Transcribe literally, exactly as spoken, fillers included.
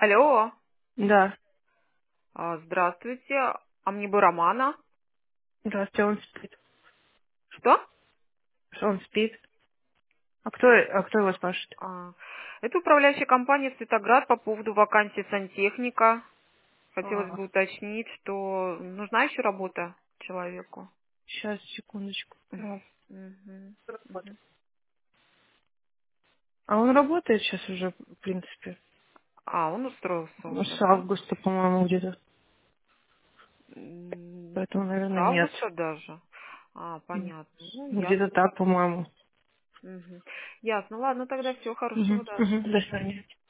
Алло, Да. а, здравствуйте. А мне бы Романа. Здравствуйте, он спит. Что? Что он спит? А кто, а кто его спрашивает? А, Это управляющая компания «Светоград» по поводу вакансии сантехника. Хотелось А, бы уточнить, что нужна еще работа человеку. сейчас, секундочку. А, Мгм, работает. мгм. А он работает сейчас уже, в принципе. А, он устроился Ну, уже, с да? августа, по-моему, где-то. М, Поэтому, С наверное, нет. августа даже? А, М, понятно. Ну, Где-то ясно. так, по-моему. Мгм. Ясно. Ладно, тогда все, хорошего, Мгм, да. мгм. До свидания.